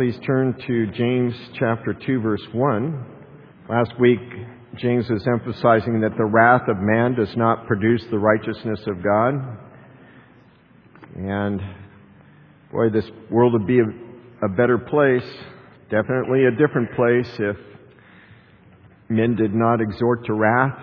please turn to James chapter 2, verse 1. Last week, James was emphasizing that the wrath of man does not produce the righteousness of God. And boy, this world would be a better place, definitely a different place, if men did not exhort to wrath.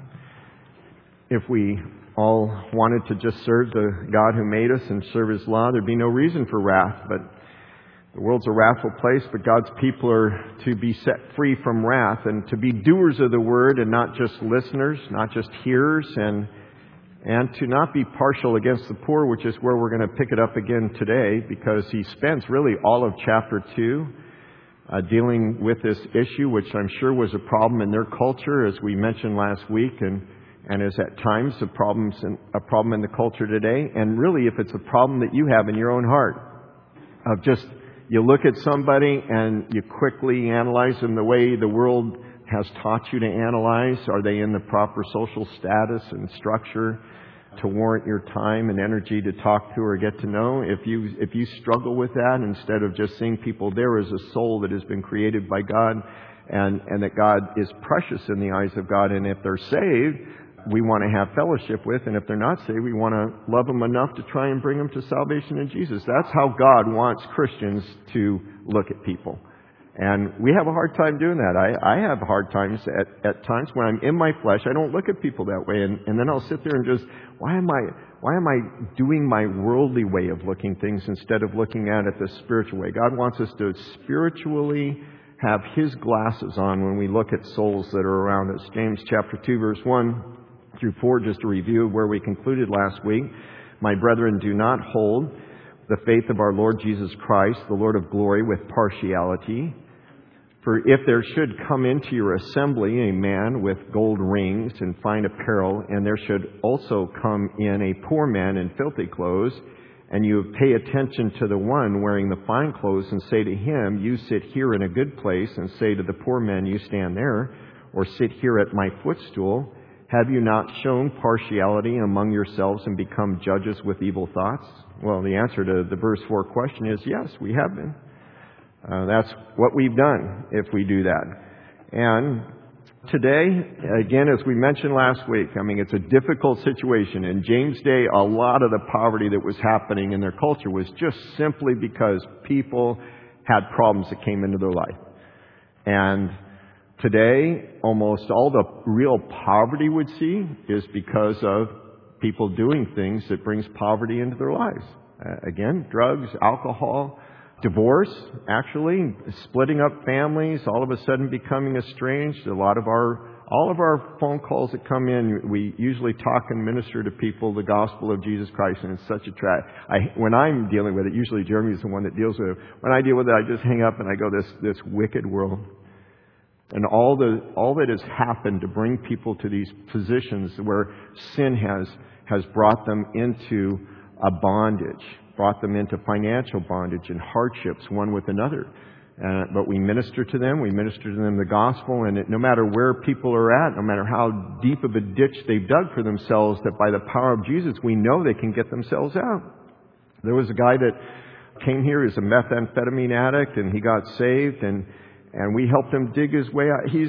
If we all wanted to just serve the God who made us and serve His law, there'd be no reason for wrath. But the world's a wrathful place, but God's people are to be set free from wrath and to be doers of the Word and not just listeners, not just hearers, and to not be partial against the poor, which is where we're going to pick it up again today, because he spends really all of chapter 2 dealing with this issue, which I'm sure was a problem in their culture, as we mentioned last week, and is at times a problem in the culture today. And really, if it's a problem that you have in your own heart, of just you look at somebody and you quickly analyze them the way the world has taught you to analyze. Are they in the proper social status and structure to warrant your time and energy to talk to or get to know? If you struggle with that, instead of just seeing people there as a soul that has been created by God and that God is precious in the eyes of God, and if they're saved, we want to have fellowship with, and if they're not saved, we want to love them enough to try and bring them to salvation in Jesus. That's how God wants Christians to look at people. And we have a hard time doing that. I have hard times at times when I'm in my flesh. I don't look at people that way, and then I'll sit there and just, why am I doing my worldly way of looking things instead of looking at it the spiritual way? God wants us to spiritually have His glasses on when we look at souls that are around us. James chapter 2, verse 1 through 4, just a review of where we concluded last week. My brethren, do not hold the faith of our Lord Jesus Christ, the Lord of glory, with partiality. For if there should come into your assembly a man with gold rings and fine apparel, and there should also come in a poor man in filthy clothes, and you pay attention to the one wearing the fine clothes, and say to him, you sit here in a good place, and say to the poor man, you stand there, or sit here at my footstool, have you not shown partiality among yourselves and become judges with evil thoughts? Well, the answer to the verse 4 question is yes, we have been. That's what we've done if we do that. And today, again, as we mentioned last week, it's a difficult situation. In James' day, a lot of the poverty that was happening in their culture was just simply because people had problems that came into their life. And today, almost all the real poverty we'd see is because of people doing things that brings poverty into their lives. Again, drugs, alcohol, divorce, actually, splitting up families, all of a sudden becoming estranged. All of our phone calls that come in, we usually talk and minister to people the gospel of Jesus Christ, and it's such a when I'm dealing with it, usually Jeremy's the one that deals with it. When I deal with it, I just hang up and I go, this wicked world. And all that has happened to bring people to these positions where sin has brought them into a bondage, brought them into financial bondage and hardships one with another. But we minister to them the gospel, and no matter where people are at, no matter how deep of a ditch they've dug for themselves, that by the power of Jesus, we know they can get themselves out. There was a guy that came here as a methamphetamine addict, and he got saved, and we helped him dig his way out. He's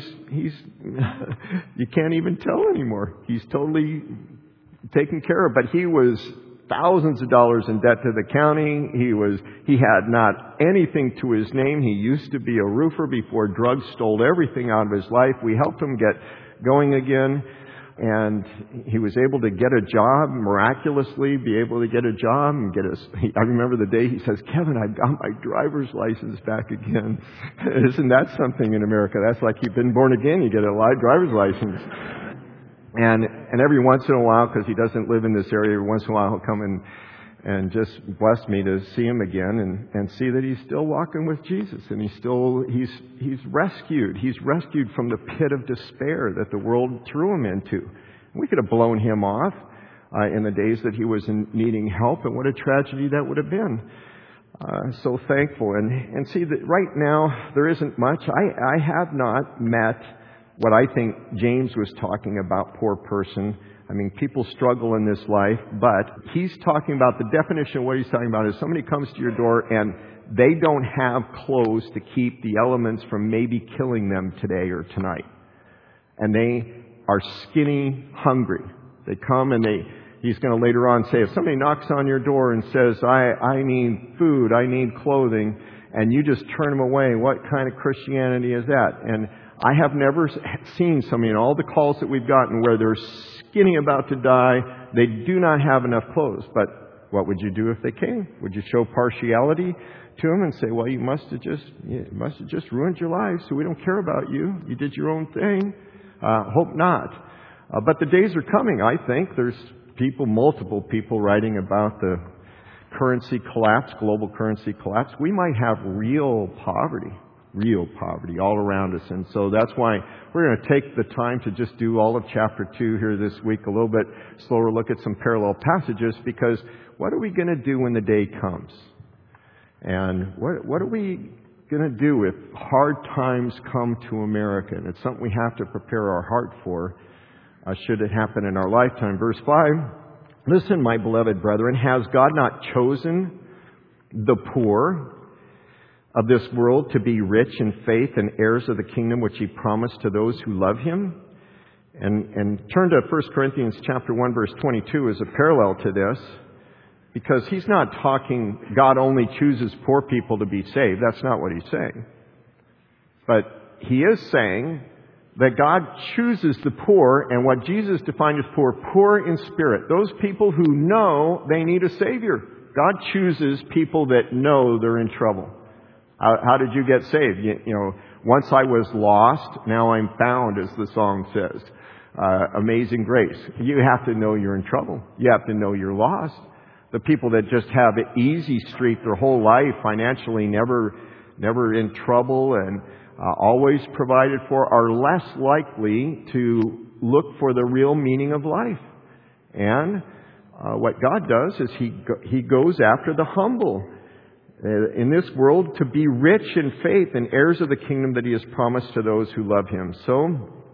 you can't even tell anymore. He's totally taken care of. But he was thousands of dollars in debt to the county. He had not anything to his name. He used to be a roofer before drugs stole everything out of his life. We helped him get going again. And he was able to get a job, miraculously be able to get a job and I remember the day he says, Kevin, I've got my driver's license back again. Isn't that something in America? That's like you've been born again, you get a live driver's license. And every once in a while, because he doesn't live in this area, every once in a while he'll come and just bless me to see him again and see that he's still walking with Jesus, and he's rescued. He's rescued from the pit of despair that the world threw him into. We could have blown him off in the days that he was needing help, and what a tragedy that would have been. So thankful. And see that right now there isn't much. I have not met what I think James was talking about, poor person. People struggle in this life, but he's talking about the definition of what he's talking about is somebody comes to your door and they don't have clothes to keep the elements from maybe killing them today or tonight. And they are skinny hungry. They come and he's going to later on say, if somebody knocks on your door and says, I need food, I need clothing, and you just turn them away, what kind of Christianity is that? And I have never seen somebody in all the calls that we've gotten where they're skinny about to die, they do not have enough clothes. But what would you do if they came? Would you show partiality to them and say, well, you must have just ruined your life, so we don't care about you. You did your own thing. Hope not. But the days are coming, I think. There's multiple people writing about the currency collapse, global currency collapse. We might have real poverty all around us. And so that's why we're going to take the time to just do all of chapter 2 here this week, a little bit slower look at some parallel passages, because what are we going to do when the day comes? And what are we going to do if hard times come to America? And it's something we have to prepare our heart for, should it happen in our lifetime. Verse 5, listen, my beloved brethren, has God not chosen the poor of this world to be rich in faith and heirs of the kingdom which He promised to those who love Him? And turn to 1 Corinthians chapter 1, verse 22 as a parallel to this. Because He's not talking, God only chooses poor people to be saved. That's not what He's saying. But He is saying that God chooses the poor, and what Jesus defined as poor in spirit. Those people who know they need a Savior. God chooses people that know they're in trouble. How did you get saved? You know, once I was lost, now I'm found, as the song says. Amazing grace. You have to know you're in trouble. You have to know you're lost. The people that just have an easy street their whole life, financially never in trouble and always provided for, are less likely to look for the real meaning of life. And what God does is He goes after the humble in this world to be rich in faith and heirs of the kingdom that He has promised to those who love Him. So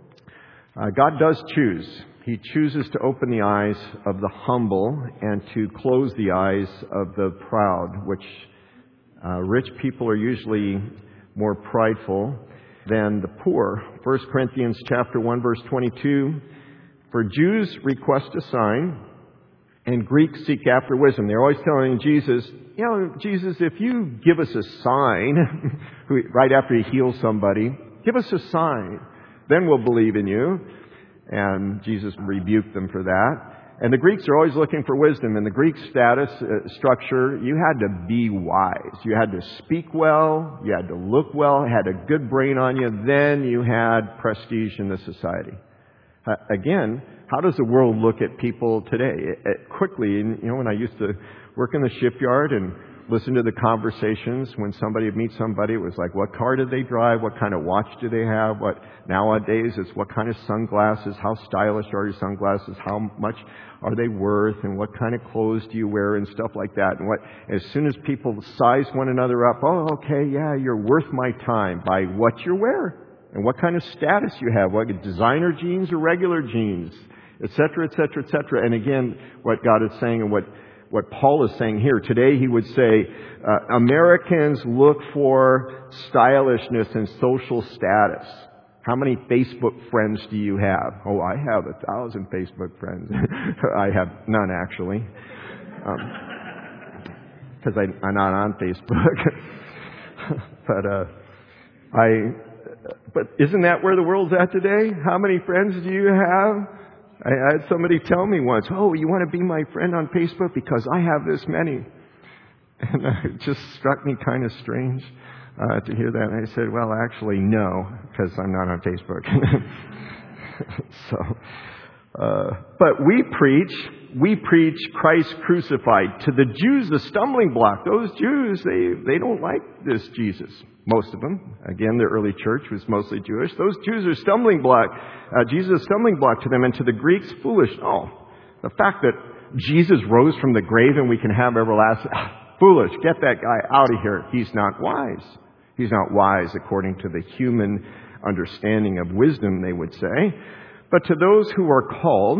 God does choose. He chooses to open the eyes of the humble and to close the eyes of the proud, which rich people are usually more prideful than the poor. 1 Corinthians chapter 1, verse 22, for Jews request a sign, and Greeks seek after wisdom. They're always telling Jesus, Jesus, if you give us a sign, right after He heals somebody, give us a sign, then we'll believe in you. And Jesus rebuked them for that. And the Greeks are always looking for wisdom. In the Greek status structure, you had to be wise. You had to speak well. You had to look well. Had a good brain on you. Then you had prestige in the society. Again, how does the world look at people today? Quickly, when I used to work in the shipyard and listen to the conversations when somebody would meet somebody, it was like, what car did they drive? What kind of watch do they have? What nowadays it's what kind of sunglasses? How stylish are your sunglasses? How much are they worth? And what kind of clothes do you wear and stuff like that? And as soon as people size one another up, oh, okay, yeah, you're worth my time by what you wear and what kind of status you have, what designer jeans or regular jeans, et cetera, et cetera, et cetera. And again, what God is saying and what Paul is saying here. Today he would say, Americans look for stylishness and social status. How many Facebook friends do you have? Oh, I have 1,000 Facebook friends. I have none, actually. Because I'm not on Facebook. But isn't that where the world's at today? How many friends do you have? I had somebody tell me once, oh, you want to be my friend on Facebook because I have this many. And it just struck me kind of strange to hear that. And I said, well, actually, no, because I'm not on Facebook. But we preach Christ crucified. To the Jews, the stumbling block. Those Jews, they don't like this Jesus. Most of them. Again, the early church was mostly Jewish. Those Jews are stumbling block. Jesus is a stumbling block to them, and to the Greeks, foolish. Oh, the fact that Jesus rose from the grave and we can have everlasting... foolish. Get that guy out of here. He's not wise. He's not wise according to the human understanding of wisdom, they would say. But to those who are called,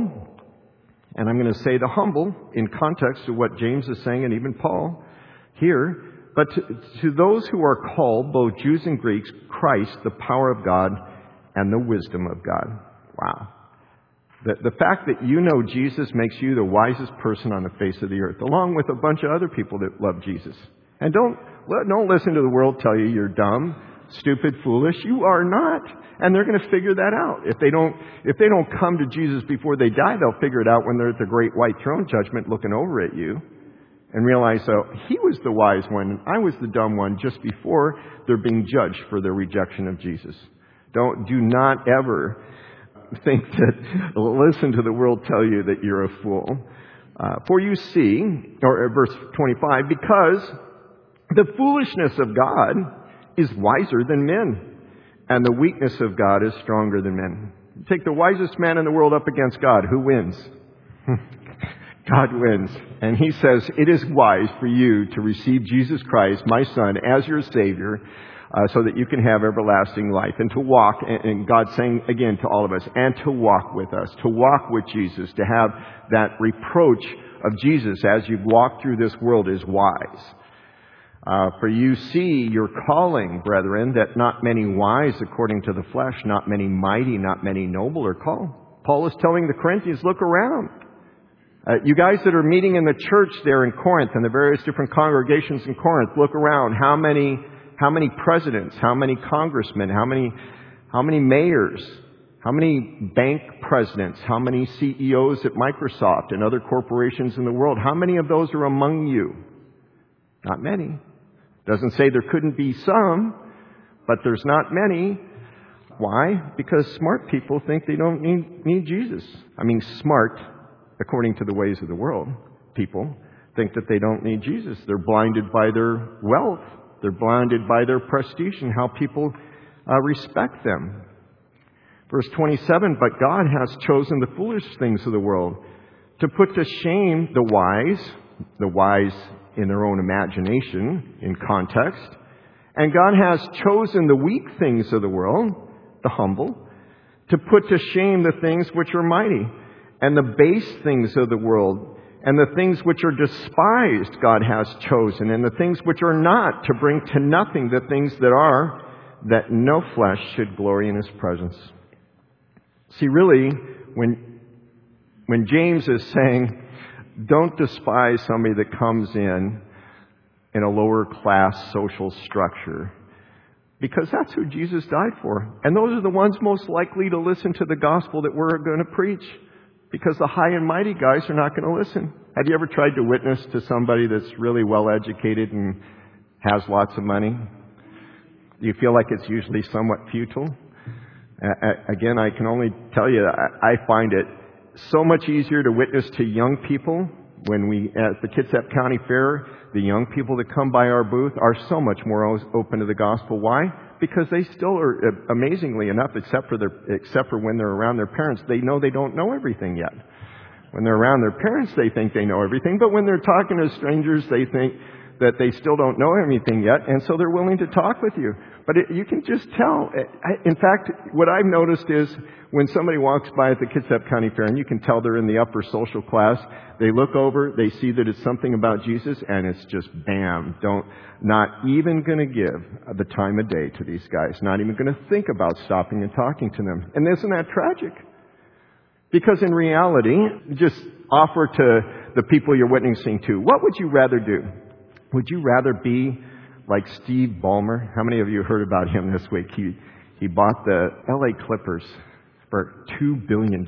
and I'm going to say the humble, in context of what James is saying and even Paul here, But to those who are called, both Jews and Greeks, Christ, the power of God and the wisdom of God. Wow. The fact that you know Jesus makes you the wisest person on the face of the earth, along with a bunch of other people that love Jesus. And don't listen to the world tell you you're dumb, stupid, foolish. You are not. And they're going to figure that out. If they don't come to Jesus before they die, they'll figure it out when they're at the great white throne judgment looking over at you and realize, oh, he was the wise one and I was the dumb one just before they're being judged for their rejection of Jesus. Do not ever think that, listen to the world tell you that you're a fool. For you see, or verse 25, because the foolishness of God is wiser than men, and the weakness of God is stronger than men. Take the wisest man in the world up against God. Who wins? God wins. And he says, it is wise for you to receive Jesus Christ, my Son, as your Savior, so that you can have everlasting life and to walk, and God's saying again to all of us, and to walk with us, to walk with Jesus, to have that reproach of Jesus as you walk through this world is wise. For you see your calling, brethren, that not many wise according to the flesh, not many mighty, not many noble are called. Paul is telling the Corinthians, look around. You guys that are meeting in the church there in Corinth and the various different congregations in Corinth, look around. How many presidents, how many congressmen, how many mayors, how many bank presidents, how many CEOs at Microsoft and other corporations in the world? How many of those are among you? Not many. Doesn't say there couldn't be some, but there's not many. Why? Because smart people think they don't need Jesus. I mean, smart, according to the ways of the world, people think that they don't need Jesus. They're blinded by their wealth. They're blinded by their prestige and how people respect them. Verse 27, but God has chosen the foolish things of the world to put to shame the wise in their own imagination, in context. And God has chosen the weak things of the world, the humble, to put to shame the things which are mighty, and the base things of the world, and the things which are despised God has chosen, and the things which are not, to bring to nothing the things that are, that no flesh should glory in His presence. See, really, when James is saying, don't despise somebody that comes in a lower class social structure, because that's who Jesus died for. And those are the ones most likely to listen to the gospel that we're going to preach, because the high and mighty guys are not going to listen. Have you ever tried to witness to somebody that's really well educated and has lots of money? Do you feel like it's usually somewhat futile? Again, I can only tell you, I find it so much easier to witness to young people when we, at the Kitsap County Fair, the young people that come by our booth are so much more open to the gospel. Why? Because they still are, amazingly enough, except for when they're around their parents, they know they don't know everything yet. When they're around their parents, they think they know everything, but when they're talking to strangers, they think that they still don't know anything yet, and so they're willing to talk with you. But you can just tell. In fact, what I've noticed is when somebody walks by at the Kitsap County Fair, and you can tell they're in the upper social class, they look over, they see that it's something about Jesus, and it's just bam. Not even going to give the time of day to these guys. Not even going to think about stopping and talking to them. And isn't that tragic? Because in reality, just offer to the people you're witnessing to, what would you rather do? Would you rather be like Steve Ballmer? How many of you heard about him this week? He bought the LA Clippers for $2 billion.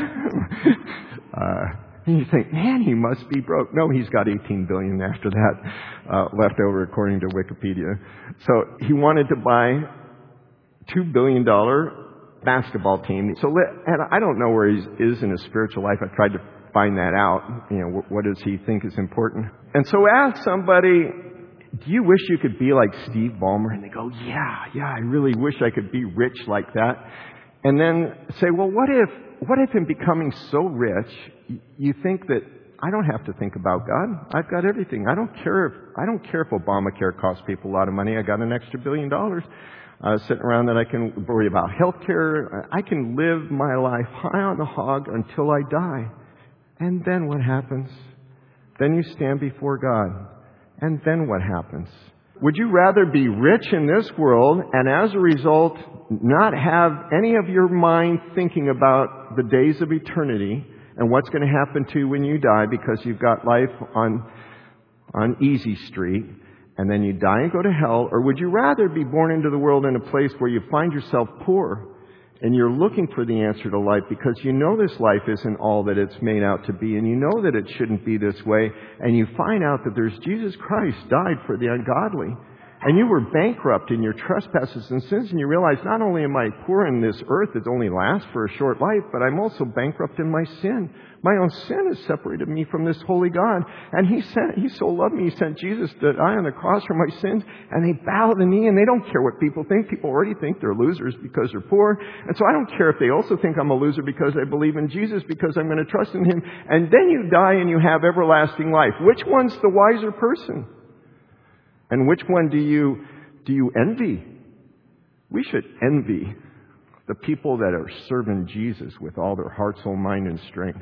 And you think, man, he must be broke. No, he's got $18 billion after that left over, according to Wikipedia. So he wanted to buy $2 billion basketball team. And I don't know where he is in his spiritual life. I tried to find that out. What does he think is important? And so ask somebody, do you wish you could be like Steve Ballmer? And they go, yeah, I really wish I could be rich like that. And then say, well, what if in becoming so rich, you think that I don't have to think about God. I've got everything. I don't care if Obamacare costs people a lot of money. I got an extra $1 billion sitting around that I can worry about health care. I can live my life high on the hog until I die. And then what happens? Then you stand before God. And then what happens? Would you rather be rich in this world and as a result not have any of your mind thinking about the days of eternity and what's going to happen to you when you die because you've got life on easy street and then you die and go to hell? Or would you rather be born into the world in a place where you find yourself poor and you're looking for the answer to life because you know this life isn't all that it's made out to be and you know that it shouldn't be this way, and you find out that there's Jesus Christ died for the ungodly and you were bankrupt in your trespasses and sins, and you realize not only am I poor in this earth that only lasts for a short life, but I'm also bankrupt in my sin. My own sin has separated me from this holy God. And He so loved me, He sent Jesus to die on the cross for my sins. And they bow the knee and they don't care what people think. People already think they're losers because they're poor. And so I don't care if they also think I'm a loser because I believe in Jesus, because I'm going to trust in Him. And then you die and you have everlasting life. Which one's the wiser person? And which one do you envy? We should envy the people that are serving Jesus with all their heart, soul, mind, and strength.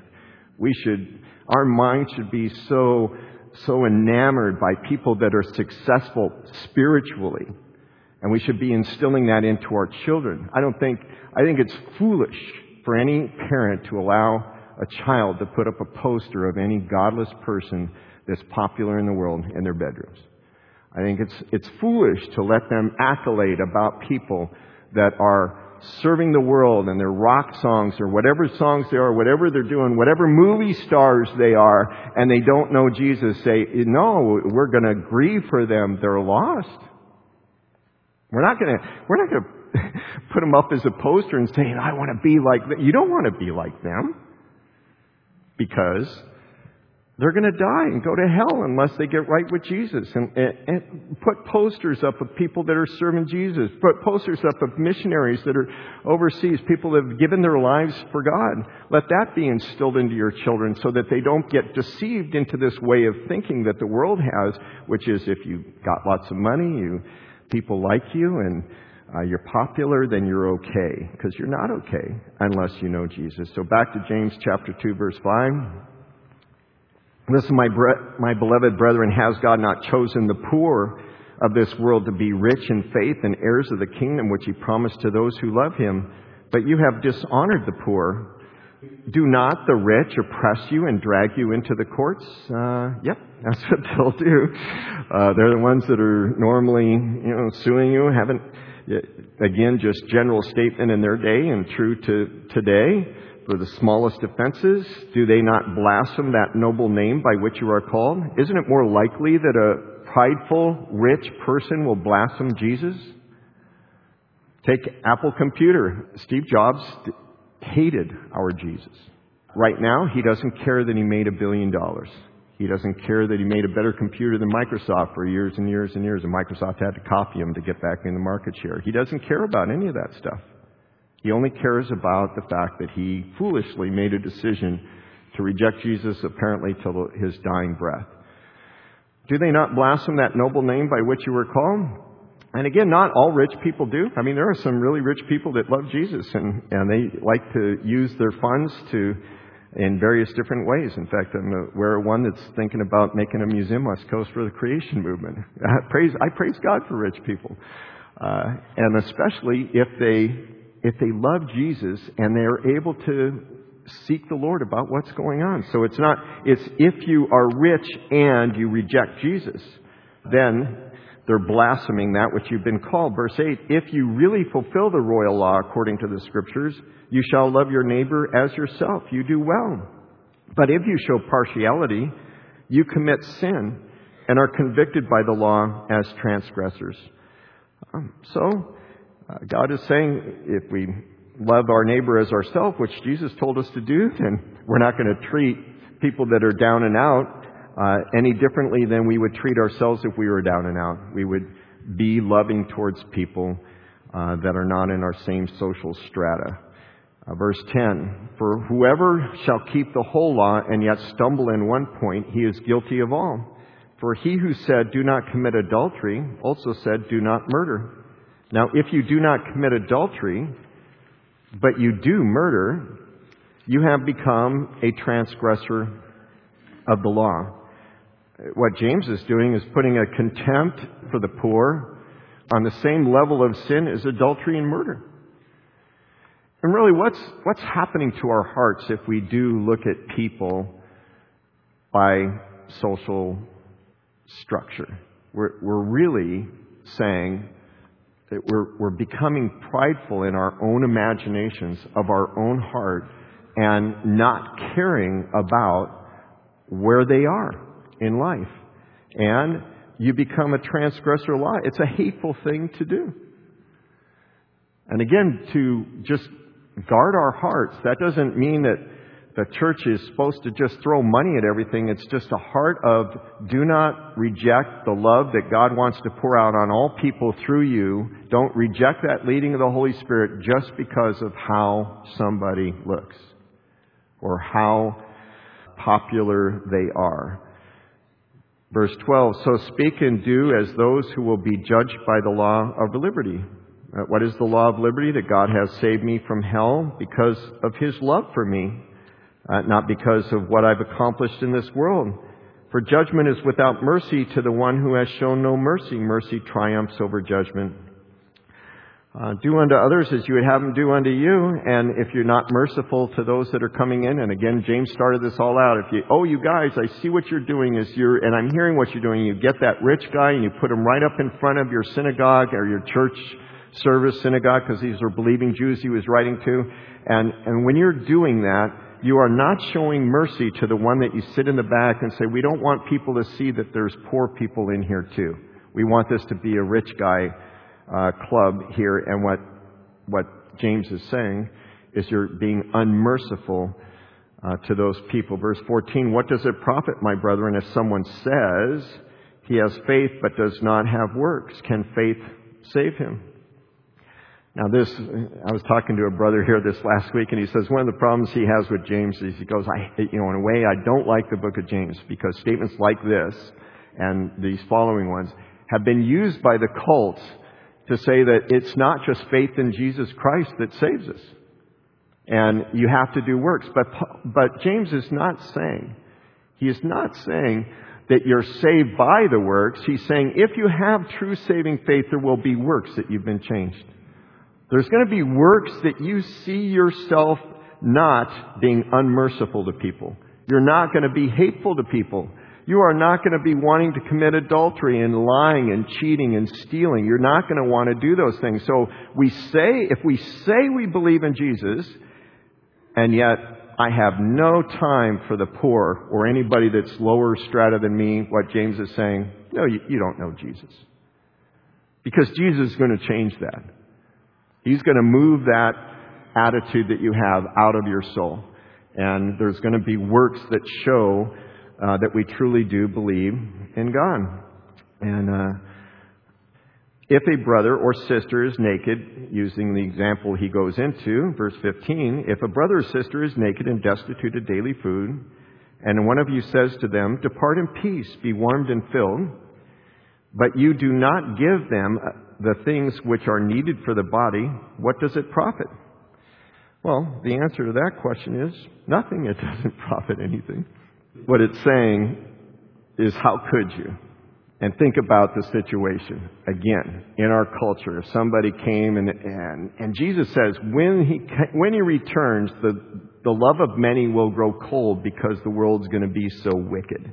Our mind should be so enamored by people that are successful spiritually. And we should be instilling that into our children. I think it's foolish for any parent to allow a child to put up a poster of any godless person that's popular in the world in their bedrooms. I think it's foolish to let them accolade about people that are serving the world and their rock songs or whatever songs they are, whatever they're doing, whatever movie stars they are, and they don't know Jesus. Say, no, we're going to grieve for them. They're lost. We're not going to put them up as a poster and say, I want to be like them. You don't want to be like them, because they're going to die and go to hell unless they get right with Jesus. And put posters up of people that are serving Jesus. Put posters up of missionaries that are overseas, people that have given their lives for God. Let that be instilled into your children so that they don't get deceived into this way of thinking that the world has, which is if you got lots of money, people like you, and you're popular, then you're okay. Because you're not okay unless you know Jesus. So back to James chapter 2, verse 5. Listen, my beloved brethren, has God not chosen the poor of this world to be rich in faith and heirs of the kingdom which He promised to those who love Him? But you have dishonored the poor. Do not the rich oppress you and drag you into the courts? Yep, that's what they'll do. They're the ones that are normally, suing you. Again, just general statement in their day and true to today. For the smallest offenses, do they not blaspheme that noble name by which you are called? Isn't it more likely that a prideful, rich person will blaspheme Jesus? Take Apple Computer. Steve Jobs hated our Jesus. Right now, he doesn't care that he made $1 billion. He doesn't care that he made a better computer than Microsoft for years and years and years, and Microsoft had to copy him to get back in the market share. He doesn't care about any of that stuff. He only cares about the fact that he foolishly made a decision to reject Jesus, apparently till his dying breath. Do they not blaspheme that noble name by which you were called? And again, not all rich people do. I mean, there are some really rich people that love Jesus, and they like to use their funds in various different ways. In fact, I'm aware of one that's thinking about making a museum West Coast for the creation movement. I praise God for rich people. And especially if they love Jesus and they're able to seek the Lord about what's going on. So it's if you are rich and you reject Jesus, then they're blaspheming that which you've been called. Verse 8, if you really fulfill the royal law according to the Scriptures, you shall love your neighbor as yourself. You do well. But if you show partiality, you commit sin and are convicted by the law as transgressors. God is saying if we love our neighbor as ourselves, which Jesus told us to do, then we're not going to treat people that are down and out any differently than we would treat ourselves if we were down and out. We would be loving towards people that are not in our same social strata. Verse 10, for whoever shall keep the whole law and yet stumble in one point, he is guilty of all. For he who said, do not commit adultery, also said, do not murder. Now, if you do not commit adultery, but you do murder, you have become a transgressor of the law. What James is doing is putting a contempt for the poor on the same level of sin as adultery and murder. And really, what's happening to our hearts if we do look at people by social structure? We're really saying that we're becoming prideful in our own imaginations of our own heart and not caring about where they are in life. And you become a transgressor law. It's a hateful thing to do. And again, to just guard our hearts, that doesn't mean that the church is supposed to just throw money at everything. It's just a heart of do not reject the love that God wants to pour out on all people through you. Don't reject that leading of the Holy Spirit just because of how somebody looks or how popular they are. Verse 12, so speak and do as those who will be judged by the law of liberty. What is the law of liberty? That God has saved me from hell because of His love for me, not because of what I've accomplished in this world. For judgment is without mercy to the one who has shown no mercy. Mercy triumphs over judgment. Do unto others as you would have them do unto you. And if you're not merciful to those that are coming in, and again, James started this all out. If you guys, I see what you're doing and I'm hearing what you're doing. You get that rich guy and you put him right up in front of your synagogue or your church service synagogue, because these are believing Jews he was writing to. And when you're doing that, you are not showing mercy to the one that you sit in the back and say, we don't want people to see that there's poor people in here too. We want this to be a rich guy club here. And what James is saying is you're being unmerciful to those people. Verse 14, what does it profit, my brethren, if someone says he has faith but does not have works? Can faith save him? Now I was talking to a brother here this last week, and he says one of the problems he has with James is he goes, in a way, I don't like the book of James because statements like this and these following ones have been used by the cults to say that it's not just faith in Jesus Christ that saves us. And you have to do works. But James is not saying, he is not saying that you're saved by the works. He's saying if you have true saving faith, there will be works that you've been changed. There's going to be works that you see yourself not being unmerciful to people. You're not going to be hateful to people. You are not going to be wanting to commit adultery and lying and cheating and stealing. You're not going to want to do those things. So if we say we believe in Jesus, and yet I have no time for the poor or anybody that's lower strata than me, what James is saying, no, you don't know Jesus. Because Jesus is going to change that. He's going to move that attitude that you have out of your soul. And there's going to be works that show that we truly do believe in God. And if a brother or sister is naked, using the example he goes into, verse 15, if a brother or sister is naked and destitute of daily food, and one of you says to them, depart in peace, be warmed and filled, but you do not give them the things which are needed for the body, what does it profit? Well, the answer to that question is nothing. It doesn't profit anything. What it's saying is, how could you? And think about the situation. Again, in our culture, if somebody came and Jesus says, when he returns, the love of many will grow cold because the world's going to be so wicked.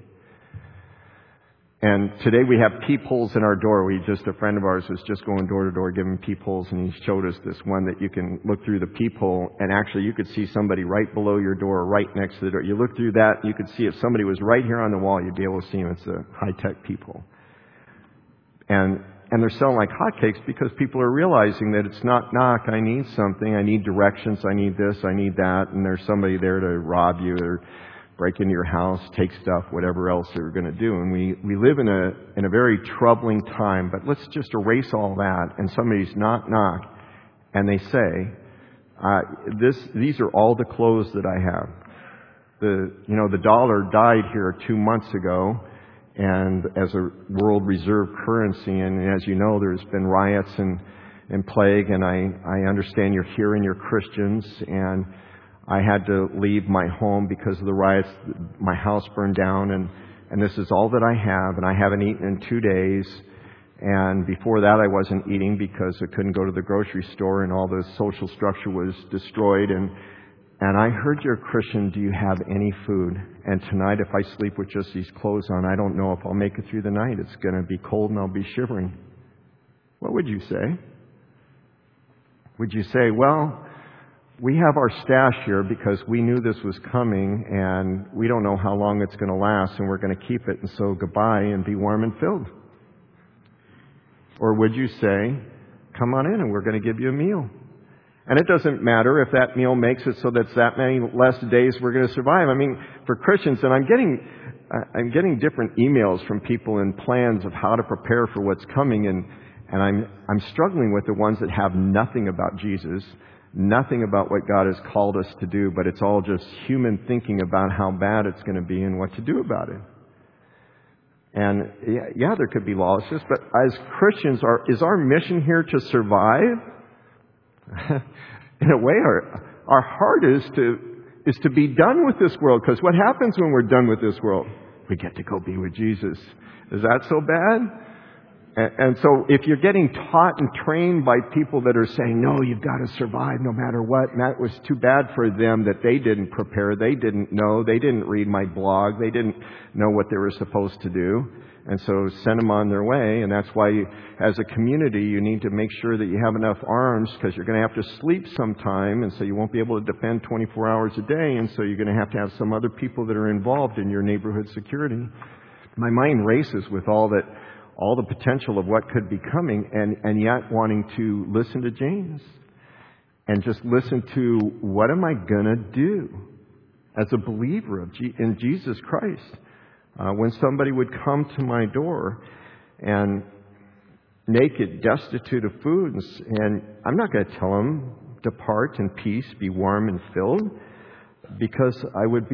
And today we have peepholes in our door. A friend of ours was just going door to door giving peepholes, and he showed us this one that you can look through the peephole, and actually you could see somebody right below your door, right next to the door. You look through that, you could see if somebody was right here on the wall, you'd be able to see them. It's a high-tech peephole. And they're selling like hotcakes because people are realizing that it's not knock, I need something, I need directions, I need this, I need that, and there's somebody there to rob you or break into your house, take stuff, whatever else they're going to do. And we live in a very troubling time, but let's just erase all that. And somebody's knock, and they say, these are all the clothes that I have. The dollar died here 2 months ago, and as a world reserve currency, and as you know, there's been riots and plague, and I understand you're here and you're Christians, and I had to leave my home because of the riots. My house burned down, and this is all that I have, and I haven't eaten in 2 days. And before that, I wasn't eating because I couldn't go to the grocery store and all the social structure was destroyed. And I heard you're a Christian. Do you have any food? And tonight, if I sleep with just these clothes on, I don't know if I'll make it through the night. It's going to be cold and I'll be shivering. What would you say? Would you say, well, we have our stash here because we knew this was coming and we don't know how long it's going to last and we're going to keep it, and so goodbye and be warm and filled? Or would you say, come on in and we're going to give you a meal? And it doesn't matter if that meal makes it so that's that many less days we're going to survive. I mean, for Christians, and I'm getting different emails from people and plans of how to prepare for what's coming, and I'm struggling with the ones that have nothing about Jesus, nothing about what God has called us to do, but it's all just human thinking about how bad it's going to be and what to do about it. And yeah, there could be lawlessness, but as Christians, is our mission here to survive? In a way, our heart is to be done with this world, because what happens when we're done with this world? We get to go be with Jesus. Is that so bad? And so if you're getting taught and trained by people that are saying, no, you've got to survive no matter what, and that was too bad for them that they didn't prepare, they didn't know, they didn't read my blog, they didn't know what they were supposed to do, and so send them on their way. And that's why as a community, you need to make sure that you have enough arms, because you're going to have to sleep sometime, and so you won't be able to defend 24 hours a day, and so you're going to have some other people that are involved in your neighborhood security. My mind races with all the potential of what could be coming, and yet wanting to listen to James and just listen to, what am I going to do as a believer in Jesus Christ when somebody would come to my door and naked, destitute of food, and I'm not going to tell them, depart in peace, be warm and filled, because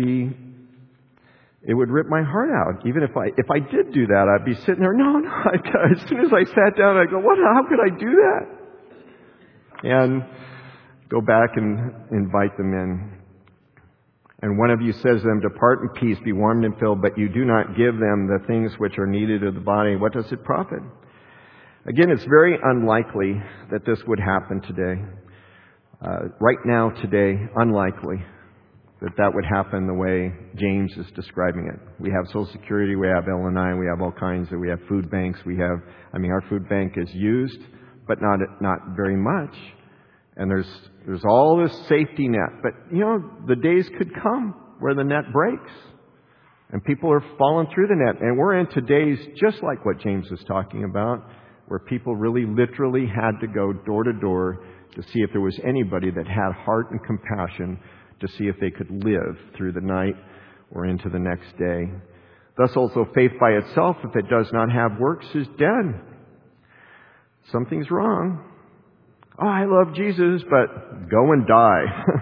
it would rip my heart out. Even if I did do that, I'd be sitting there, no, as soon as I sat down, I'd go, how could I do that? And go back and invite them in. And one of you says to them, depart in peace, be warmed and filled, but you do not give them the things which are needed of the body. What does it profit? Again, it's very unlikely that this would happen today. Right now, today, unlikely that would happen the way James is describing it. We have Social Security, we have L&I, we have all kinds we have food banks, our food bank is used, but not very much. And there's all this safety net. But, the days could come where the net breaks. And people are falling through the net. And we're into days just like what James was talking about, where people really literally had to go door to door to see if there was anybody that had heart and compassion, to see if they could live through the night or into the next day. Thus also faith by itself, if it does not have works, is dead. Something's wrong. Oh, I love Jesus, but go and die.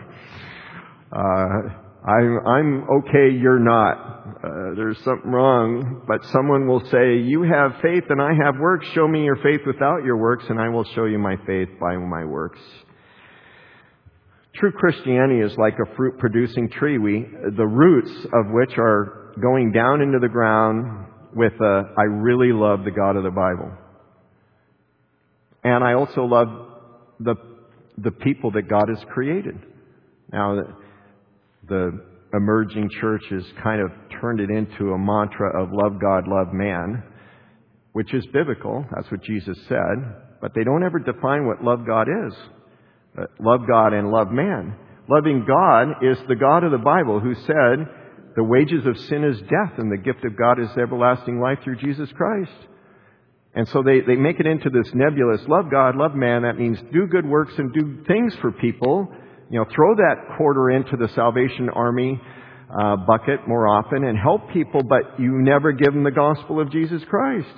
I'm okay, you're not. There's something wrong. But someone will say, you have faith and I have works. Show me your faith without your works, and I will show you my faith by my works. True Christianity is like a fruit-producing tree, the roots of which are going down into the ground with I really love the God of the Bible. And I also love the people that God has created. Now, the emerging church has kind of turned it into a mantra of love God, love man, which is biblical. That's what Jesus said. But they don't ever define what love God is. Love God and love man. Loving God is the God of the Bible, who said, the wages of sin is death and the gift of God is everlasting life through Jesus Christ. And so they make it into this nebulous, love God, love man. That means do good works and do things for people. Throw that quarter into the Salvation Army bucket more often and help people, but you never give them the gospel of Jesus Christ.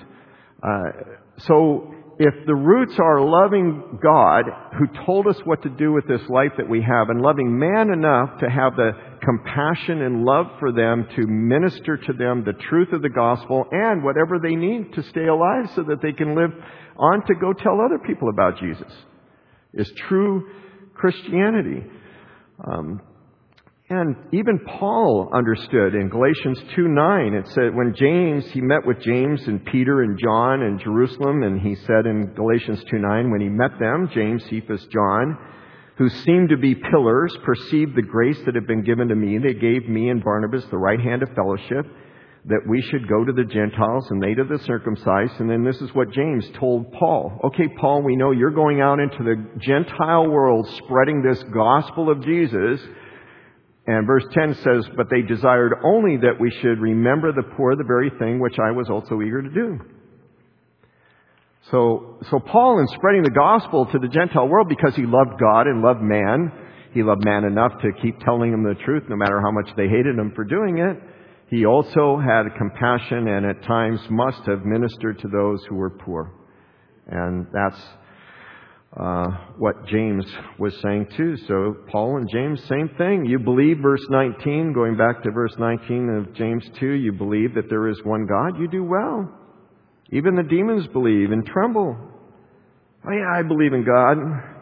So if the roots are loving God, who told us what to do with this life that we have, and loving man enough to have the compassion and love for them, to minister to them the truth of the gospel and whatever they need to stay alive so that they can live on to go tell other people about Jesus, is true Christianity. And even Paul understood in Galatians 2:9. It said when he met with James and Peter and John in Jerusalem, and he said in Galatians 2:9, when he met them, James, Cephas, John, who seemed to be pillars, perceived the grace that had been given to me. They gave me and Barnabas the right hand of fellowship, that we should go to the Gentiles and they to the circumcised. And then this is what James told Paul. Okay, Paul, we know you're going out into the Gentile world spreading this gospel of Jesus. And verse 10 says, but they desired only that we should remember the poor, the very thing which I was also eager to do. So Paul, in spreading the gospel to the Gentile world, because he loved God and loved man, he loved man enough to keep telling them the truth no matter how much they hated him for doing it. He also had compassion and at times must have ministered to those who were poor. And that's what James was saying too. So Paul and James, same thing. You believe, verse 19, going back to verse 19 of James 2, you believe that there is one God, you do well. Even the demons believe and tremble. Oh yeah, I believe in God.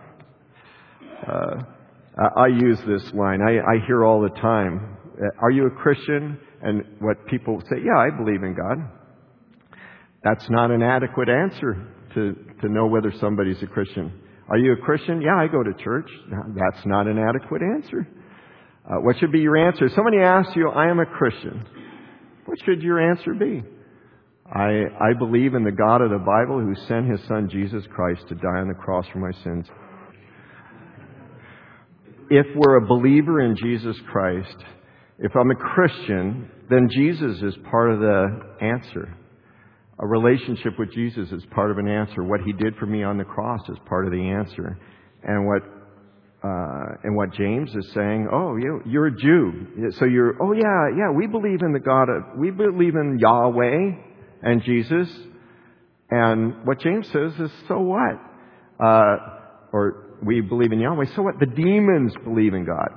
I use this line. I hear all the time. Are you a Christian? And what people say, yeah, I believe in God. That's not an adequate answer to know whether somebody's a Christian. Are you a Christian? Yeah, I go to church. That's not an adequate answer. What should be your answer? Somebody asks you, I am a Christian. What should your answer be? I believe in the God of the Bible who sent His Son Jesus Christ to die on the cross for my sins. If we're a believer in Jesus Christ, if I'm a Christian, then Jesus is part of the answer. A relationship with Jesus is part of an answer. What He did for me on the cross is part of the answer. And what James is saying, oh, you're a Jew. So we believe in we believe in Yahweh and Jesus. And what James says is, so what? Or we believe in Yahweh. So what? The demons believe in God.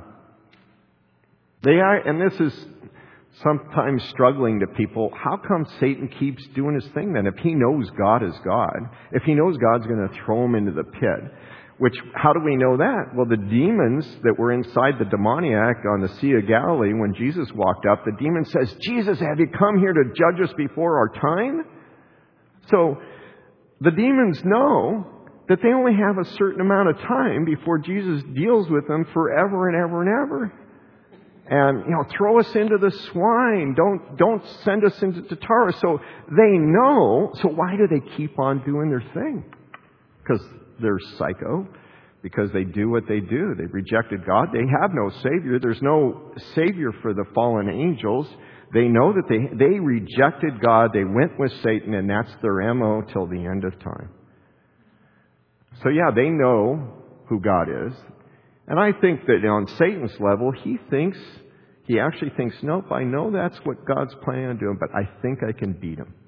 They are, and this is sometimes struggling to people. How come Satan keeps doing his thing then? If he knows God is God, if he knows God's going to throw him into the pit, how do we know that? Well, the demons that were inside the demoniac on the Sea of Galilee when Jesus walked up, the demon says, Jesus, have you come here to judge us before our time? So the demons know that they only have a certain amount of time before Jesus deals with them forever and ever and ever. And, throw us into the swine. Don't send us into Tartarus. So they know. So why do they keep on doing their thing? Because they're psycho. Because they do what they do. They've rejected God. They have no Savior. There's no Savior for the fallen angels. They know that they rejected God. They went with Satan, and that's their MO till the end of time. So yeah, they know who God is. And I think that on Satan's level, he actually thinks, nope, I know that's what God's planning on doing, but I think I can beat him.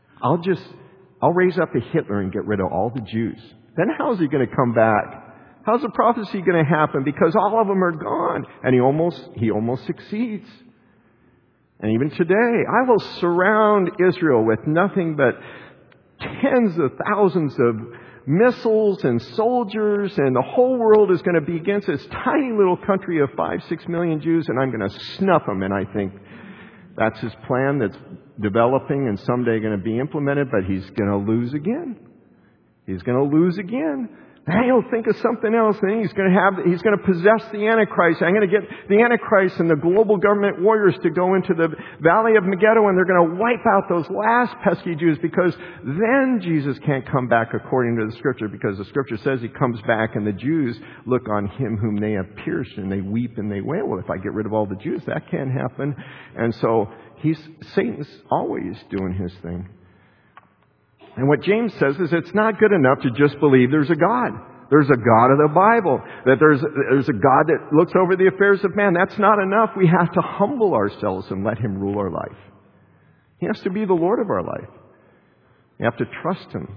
I'll raise up a Hitler and get rid of all the Jews. Then how's he going to come back? How's the prophecy going to happen? Because all of them are gone. And he almost succeeds. And even today, I will surround Israel with nothing but tens of thousands of missiles and soldiers, and the whole world is going to be against this tiny little country of 5-6 million Jews, and I'm going to snuff them. And I think that's his plan that's developing and someday going to be implemented, but he's going to lose again. He's going to lose again. And he'll think of something else, and he's going to possess the Antichrist. I'm going to get the Antichrist and the global government warriors to go into the valley of Megiddo, and they're going to wipe out those last pesky Jews, because then Jesus can't come back according to the Scripture, because the Scripture says He comes back and the Jews look on Him whom they have pierced, and they weep and they wail. Well, if I get rid of all the Jews, that can't happen. And so Satan's always doing his thing. And what James says is it's not good enough to just believe there's a God. There's a God of the Bible. That there's a God that looks over the affairs of man. That's not enough. We have to humble ourselves and let Him rule our life. He has to be the Lord of our life. You have to trust Him.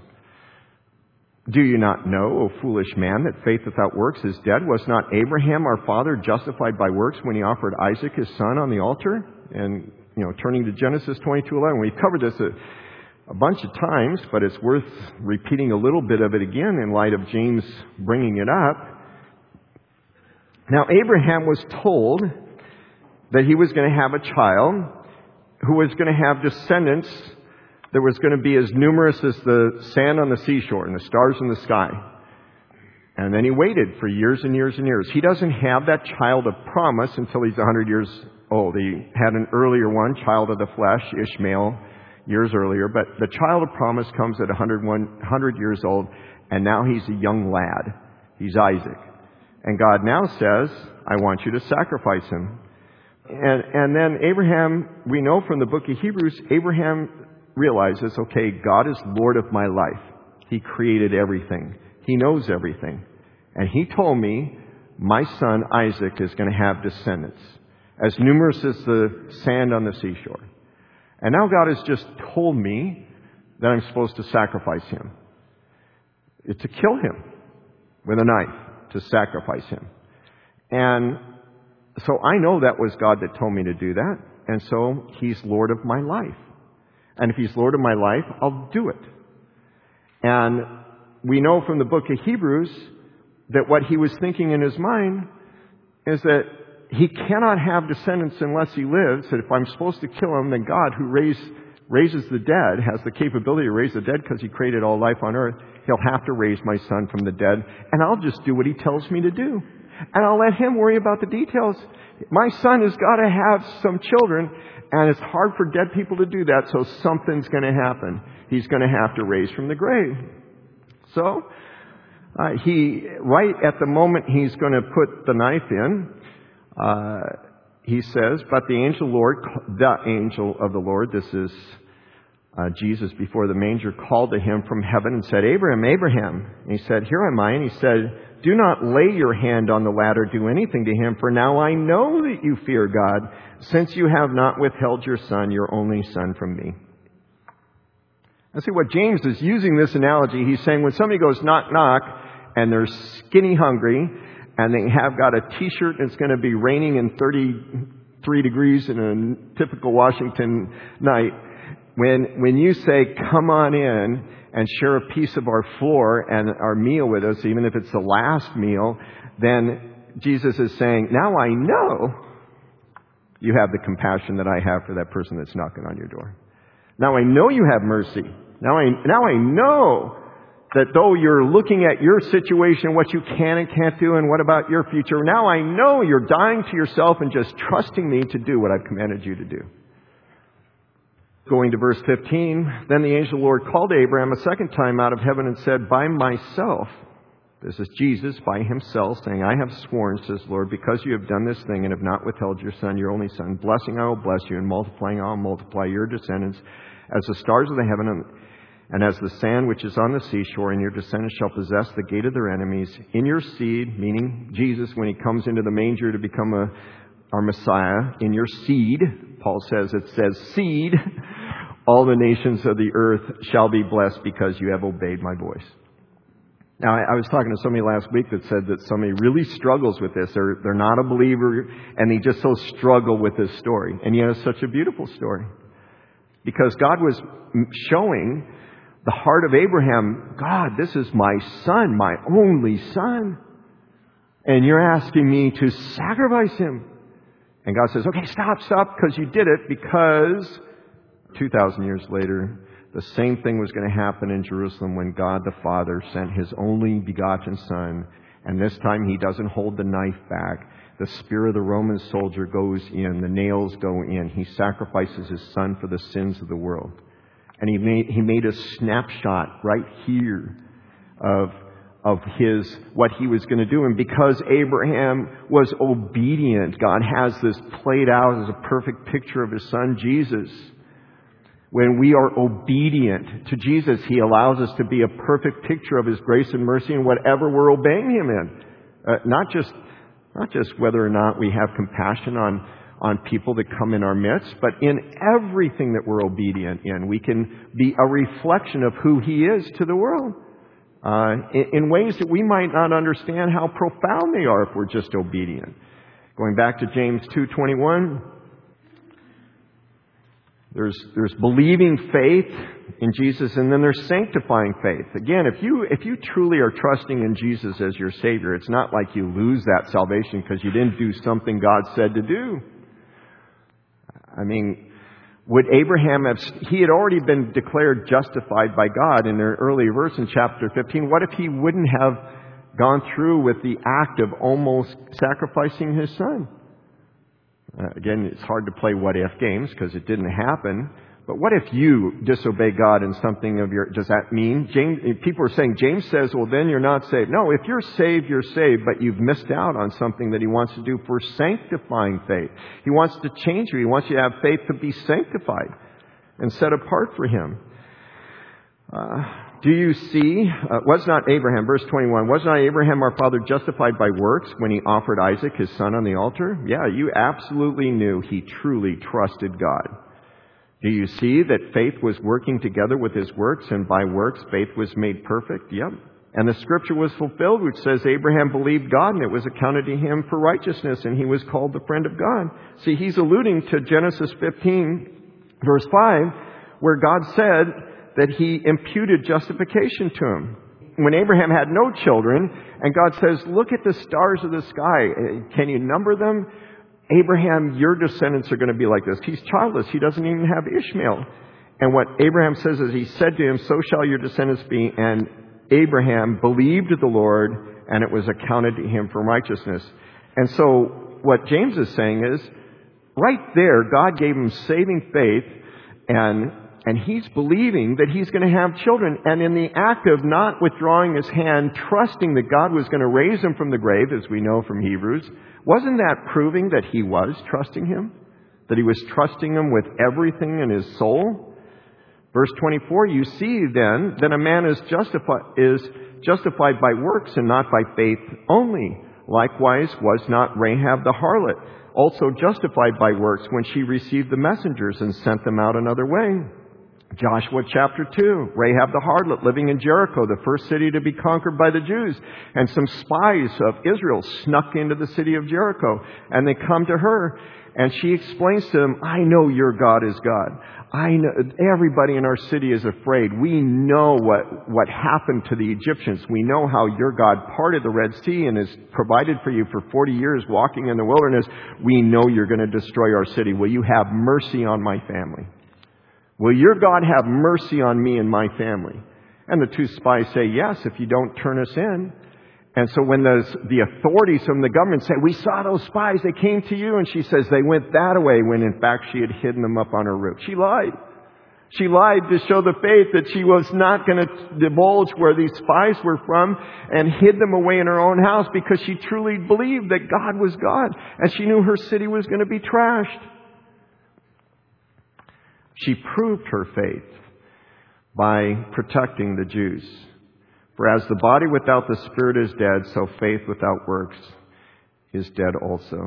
Do you not know, O foolish man, that faith without works is dead? Was not Abraham our father justified by works when he offered Isaac his son on the altar? And, turning to Genesis 22:11, we've covered this a bunch of times, but it's worth repeating a little bit of it again in light of James bringing it up. Now, Abraham was told that he was going to have a child who was going to have descendants that was going to be as numerous as the sand on the seashore and the stars in the sky. And then he waited for years and years and years. He doesn't have that child of promise until he's 100 years old. He had an earlier one, child of the flesh, Ishmael, years earlier. But the child of promise comes at 100 years old, and now he's a young lad. He's Isaac. And God now says, I want you to sacrifice him. And then Abraham, we know from the book of Hebrews, Abraham realizes, okay, God is Lord of my life. He created everything. He knows everything. And he told me my son Isaac is going to have descendants as numerous as the sand on the seashore. And now God has just told me that I'm supposed to sacrifice him. It's to kill him with a knife, to sacrifice him. And so I know that was God that told me to do that. And so he's Lord of my life. And if he's Lord of my life, I'll do it. And we know from the book of Hebrews that what he was thinking in his mind is that he cannot have descendants unless he lives. That if I'm supposed to kill him, then God, who raises the dead, has the capability to raise the dead because he created all life on earth. He'll have to raise my son from the dead, and I'll just do what he tells me to do. And I'll let him worry about the details. My son has got to have some children, and it's hard for dead people to do that, so something's going to happen. He's going to have to raise from the grave. So, right at the moment he's going to put the knife in, he says, but the angel of the Lord, this is Jesus before the manger, called to him from heaven and said, Abraham, Abraham. And he said, here am I. And he said, do not lay your hand on the lad or do anything to him, for now I know that you fear God, since you have not withheld your son, your only son, from me. I see what James is using this analogy. He's saying when somebody goes knock, knock, and they're skinny hungry, and they have got a t-shirt and it's going to be raining in 33 degrees in a typical Washington night, when you say, come on in and share a piece of our floor and our meal with us, even if it's the last meal, then Jesus is saying, now I know you have the compassion that I have for that person that's knocking on your door. Now I know you have mercy. Now I know that though you're looking at your situation, what you can and can't do, and what about your future, now I know you're dying to yourself and just trusting me to do what I've commanded you to do. Going to verse 15, then the angel of the Lord called to Abraham a second time out of heaven and said, by myself, this is Jesus by himself saying, I have sworn, says the Lord, because you have done this thing and have not withheld your son, your only son, blessing I will bless you, and multiplying I will multiply your descendants as the stars of the heaven and as the sand which is on the seashore, and your descendants shall possess the gate of their enemies. In your seed, meaning Jesus when he comes into the manger to become our Messiah, in your seed, Paul says, it says seed, all the nations of the earth shall be blessed because you have obeyed my voice. Now, I was talking to somebody last week that said that somebody really struggles with this. They're not a believer, and they just so struggle with this story. And yet it's such a beautiful story. Because God was showing the heart of Abraham, God, this is my son, my only son. And you're asking me to sacrifice him. And God says, okay, stop, because you did it, because 2,000 years later, the same thing was going to happen in Jerusalem when God the Father sent his only begotten son. And this time he doesn't hold the knife back. The spear of the Roman soldier goes in. The nails go in. He sacrifices his son for the sins of the world. And he made a snapshot right here of what he was going to do. And because Abraham was obedient, God has this played out as a perfect picture of his son Jesus. When we are obedient to Jesus, he allows us to be a perfect picture of his grace and mercy in whatever we're obeying him in. Not just whether or not we have compassion on people that come in our midst, but in everything that we're obedient in. We can be a reflection of who he is to the world. In ways that we might not understand how profound they are if we're just obedient. Going back to James 2:21, there's believing faith in Jesus, and then there's sanctifying faith. Again, if you truly are trusting in Jesus as your Savior, it's not like you lose that salvation because you didn't do something God said to do. I mean, would Abraham have, he had already been declared justified by God in an early verse in chapter 15. What if he wouldn't have gone through with the act of almost sacrificing his son? Again, it's hard to play what-if games because it didn't happen. But what if you disobey God in something of your... Does that mean... people are saying, James says, well, then you're not saved. No, if you're saved, you're saved, but you've missed out on something that he wants to do for sanctifying faith. He wants to change you. He wants you to have faith to be sanctified and set apart for him. Do you see... was not Abraham, verse 21, was not Abraham our father justified by works when he offered Isaac, his son, on the altar? Yeah, you absolutely knew he truly trusted God. Do you see that faith was working together with his works, and by works faith was made perfect? Yep. And the scripture was fulfilled, which says Abraham believed God, and it was accounted to him for righteousness, and he was called the friend of God. See, he's alluding to Genesis 15, verse 5, where God said that he imputed justification to him. When Abraham had no children, and God says, look at the stars of the sky. Can you number them? Abraham, your descendants are going to be like this. He's childless. He doesn't even have Ishmael. And what Abraham says is, he said to him, so shall your descendants be. And Abraham believed the Lord, and it was accounted to him for righteousness. And so what James is saying is, right there, God gave him saving faith, and he's believing that he's going to have children. And in the act of not withdrawing his hand, trusting that God was going to raise him from the grave, as we know from Hebrews, wasn't that proving that he was trusting him? That he was trusting him with everything in his soul? Verse 24, you see then that a man is justified by works and not by faith only. Likewise was not Rahab the harlot also justified by works when she received the messengers and sent them out another way? Joshua chapter 2, Rahab the harlot living in Jericho, the first city to be conquered by the Jews. And some spies of Israel snuck into the city of Jericho, and they come to her, and she explains to them, I know your God is God. I know everybody in our city is afraid. We know what happened to the Egyptians. We know how your God parted the Red Sea and has provided for you for 40 years walking in the wilderness. We know you're going to destroy our city. Will you have mercy on my family? Will your God have mercy on me and my family? And the two spies say, yes, if you don't turn us in. And so when the authorities from the government say, we saw those spies, they came to you. And she says they went that way when in fact she had hidden them up on her roof. She lied. She lied to show the faith that she was not going to divulge where these spies were from, and hid them away in her own house because she truly believed that God was God. And she knew her city was going to be trashed. She proved her faith by protecting the Jews. For as the body without the spirit is dead, so faith without works is dead also.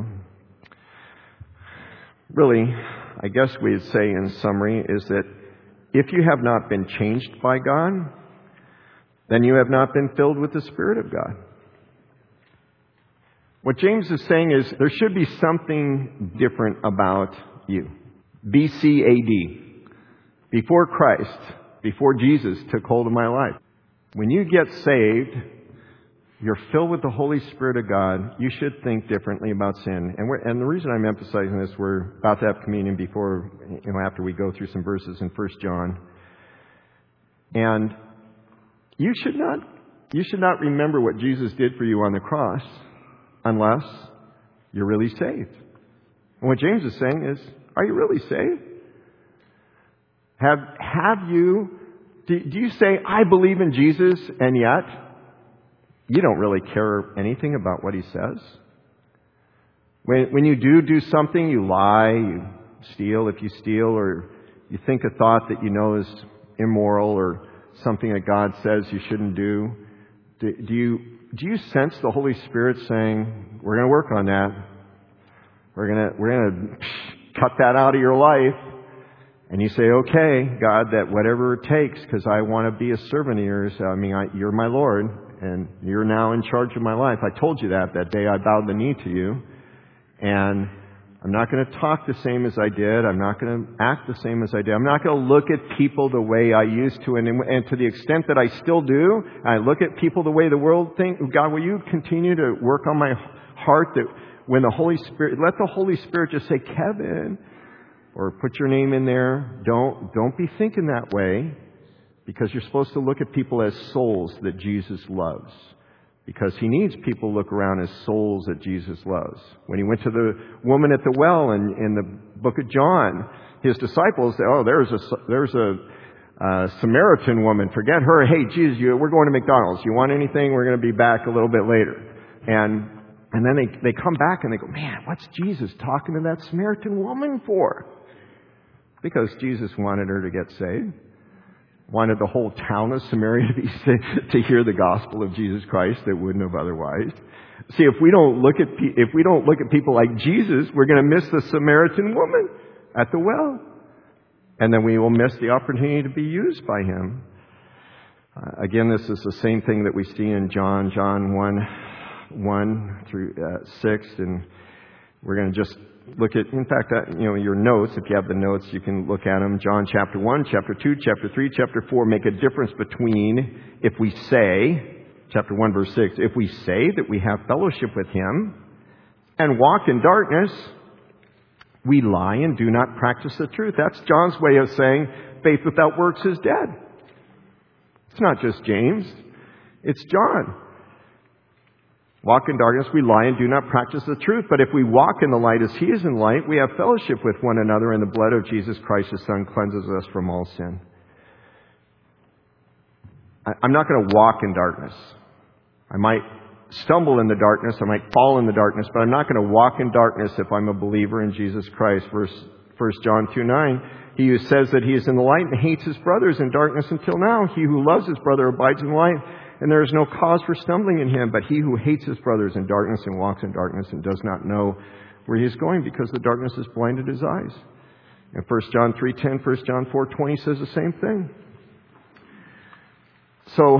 Really, I guess we'd say in summary is that if you have not been changed by God, then you have not been filled with the Spirit of God. What James is saying is there should be something different about you. BC AD, before Christ, before Jesus took hold of my life. When you get saved, you're filled with the Holy Spirit of God. You should think differently about sin. And the reason I'm emphasizing this, we're about to have communion before, after we go through some verses in 1 John. And you should not remember what Jesus did for you on the cross unless you're really saved. And what James is saying is, are you really saved? Do you say, I believe in Jesus, and yet you don't really care anything about what he says? When you do something, you lie, you steal if you steal, or you think a thought that you know is immoral, or something that God says you shouldn't do. Do you sense the Holy Spirit saying, we're going to work on that. We're going to cut that out of your life. And you say, okay, God, that whatever it takes, because I want to be a servant of yours. You're my Lord, and you're now in charge of my life. I told you that day I bowed the knee to you. And I'm not going to talk the same as I did. I'm not going to act the same as I did. I'm not going to look at people the way I used to. And to the extent that I still do, I look at people the way the world thinks. God, will you continue to work on my heart that when the Holy Spirit, let the Holy Spirit just say, Kevin, or put your name in there. Don't be thinking that way, because you're supposed to look at people as souls that Jesus loves. Because He needs people to look around as souls that Jesus loves. When He went to the woman at the well in the book of John, His disciples said, "Oh, there's a Samaritan woman. Forget her. Hey, Jesus, we're going to McDonald's. You want anything? We're going to be back a little bit later." And then they come back and they go, "Man, what's Jesus talking to that Samaritan woman for?" Because Jesus wanted her to get saved. Wanted the whole town of Samaria to hear the gospel of Jesus Christ that wouldn't have otherwise. See, if we don't look at people like Jesus, we're going to miss the Samaritan woman at the well, and then we will miss the opportunity to be used by Him. Again, this is the same thing that we see in John 1 through 6, and we're going to just look at, in fact, your notes. If you have the notes, you can look at them. John chapter 1, chapter 2, chapter 3, chapter 4 make a difference between if we say, chapter 1, verse 6, if we say that we have fellowship with Him and walk in darkness, we lie and do not practice the truth. That's John's way of saying faith without works is dead. It's not just James. It's John. Walk in darkness, we lie and do not practice the truth. But if we walk in the light as He is in light, we have fellowship with one another, and the blood of Jesus Christ, His Son, cleanses us from all sin. I'm not going to walk in darkness. I might stumble in the darkness, I might fall in the darkness, but I'm not going to walk in darkness if I'm a believer in Jesus Christ. 1 John 2:9, he who says that he is in the light and hates his brother is in darkness until now. He who loves his brother abides in light, and there is no cause for stumbling in him. But he who hates his brother is in darkness and walks in darkness and does not know where he is going, because the darkness has blinded his eyes. And 1 John 3:10, 1 John 4:20 says the same thing. So,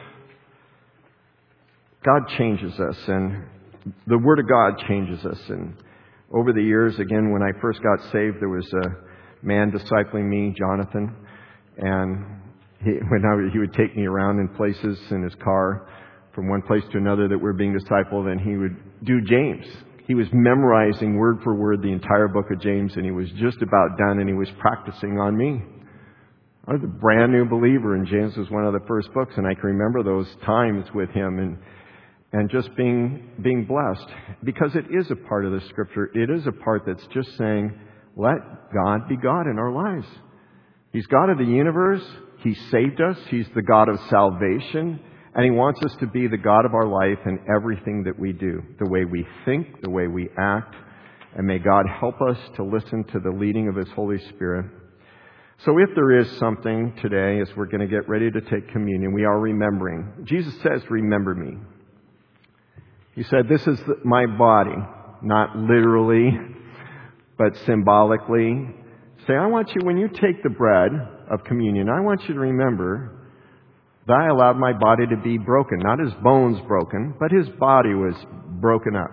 God changes us, and the Word of God changes us. And over the years, again, when I first got saved, there was a man discipling me, Jonathan, and he would take me around in places in his car from one place to another that we were being discipled, and he would do James. He was memorizing word for word the entire book of James, and he was just about done, and he was practicing on me. I was a brand new believer, and James was one of the first books, and I can remember those times with him and just being blessed, because it is a part of the Scripture. It is a part that's just saying, let God be God in our lives. He's God of the universe. He saved us. He's the God of salvation. And He wants us to be the God of our life in everything that we do, the way we think, the way we act. And may God help us to listen to the leading of His Holy Spirit. So if there is something today, as we're going to get ready to take communion, we are remembering. Jesus says, remember me. He said, this is my body, not literally, but symbolically. Say, I want you, when you take the bread of communion, I want you to remember that I allowed my body to be broken. Not His bones broken, but His body was broken up.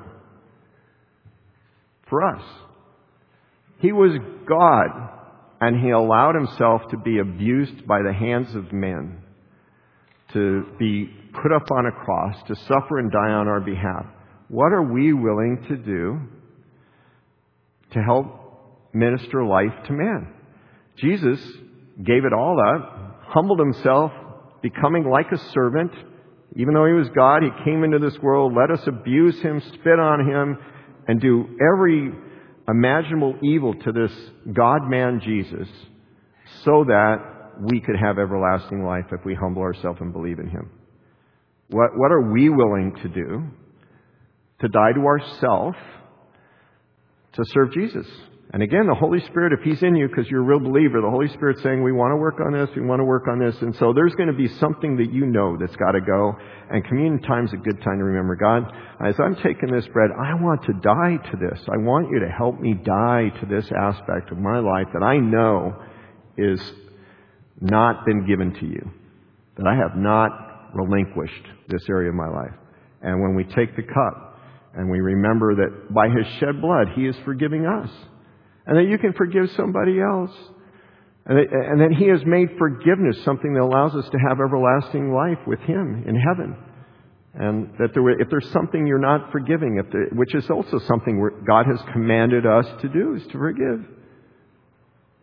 For us. He was God, and He allowed Himself to be abused by the hands of men, to be put up on a cross, to suffer and die on our behalf. What are we willing to do to help minister life to man? Jesus gave it all up, humbled Himself, becoming like a servant. Even though He was God, He came into this world, let us abuse Him, spit on Him, and do every imaginable evil to this God-man Jesus, so that we could have everlasting life if we humble ourselves and believe in Him. What are we willing to do to die to ourself to serve Jesus? And again, the Holy Spirit, if He's in you because you're a real believer, the Holy Spirit's saying, we want to work on this, we want to work on this. And so there's going to be something that you know that's got to go. And communion time's a good time to remember, God, as I'm taking this bread, I want to die to this. I want You to help me die to this aspect of my life that I know is not been given to You, that I have not relinquished this area of my life. And when we take the cup and we remember that by His shed blood, He is forgiving us, and that you can forgive somebody else, and that He has made forgiveness something that allows us to have everlasting life with Him in heaven. And that if there's something you're not forgiving, which is also something God has commanded us to do, is to forgive.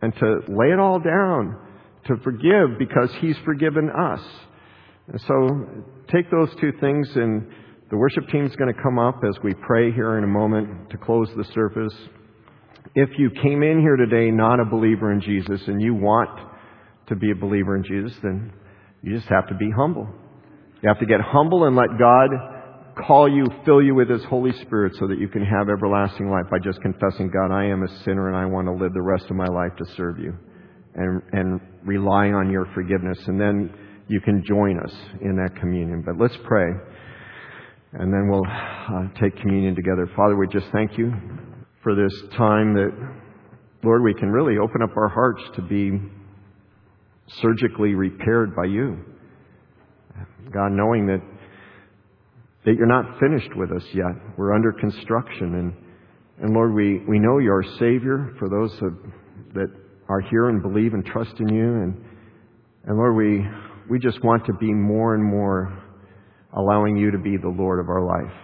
and to lay it all down, to forgive because He's forgiven us. And so take those two things, and the worship team's going to come up as we pray here in a moment to close the service. If you came in here today not a believer in Jesus and you want to be a believer in Jesus, then you just have to be humble. You have to get humble and let God call you, fill you with His Holy Spirit so that you can have everlasting life by just confessing, God, I am a sinner and I want to live the rest of my life to serve you, and relying on your forgiveness. And then you can join us in that communion. But let's pray, and then we'll take communion together. Father, we just thank you for this time that, Lord, we can really open up our hearts to be surgically repaired by you. God, knowing that you're not finished with us yet. We're under construction. And Lord, we know you're our Savior for those that are here and believe and trust in you. And Lord, we just want to be more and more allowing you to be the Lord of our life.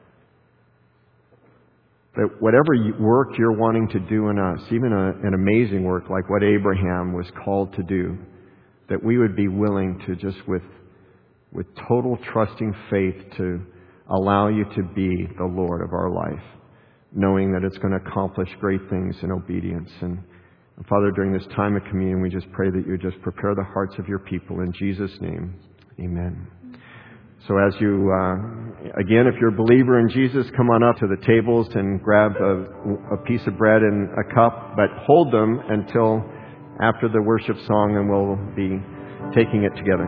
That whatever work you're wanting to do in us, even an amazing work like what Abraham was called to do, that we would be willing to just with total trusting faith to allow you to be the Lord of our life, knowing that it's going to accomplish great things in obedience. And Father, during this time of communion, we just pray that you just prepare the hearts of your people. In Jesus' name, amen. So as you, again, if you're a believer in Jesus, come on up to the tables and grab a piece of bread and a cup, but hold them until after the worship song, and we'll be taking it together.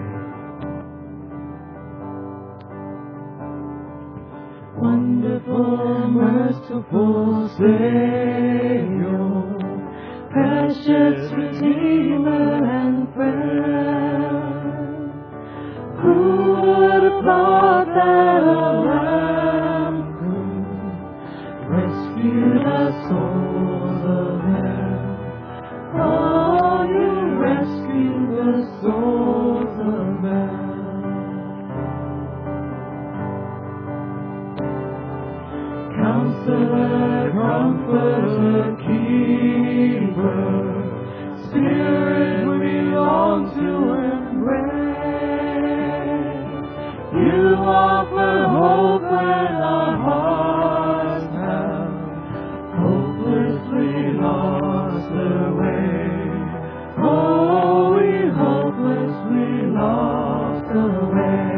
Wonderful, merciful Savior, precious Redeemer and friend, who would have thought that a lamb could rescue the souls of men? Oh, you rescue the souls of men. Counselor, Comforter, Keeper, Spirit we long to embrace. You offer hope when our hearts have hopelessly lost their way. Oh, we hopelessly lost their way.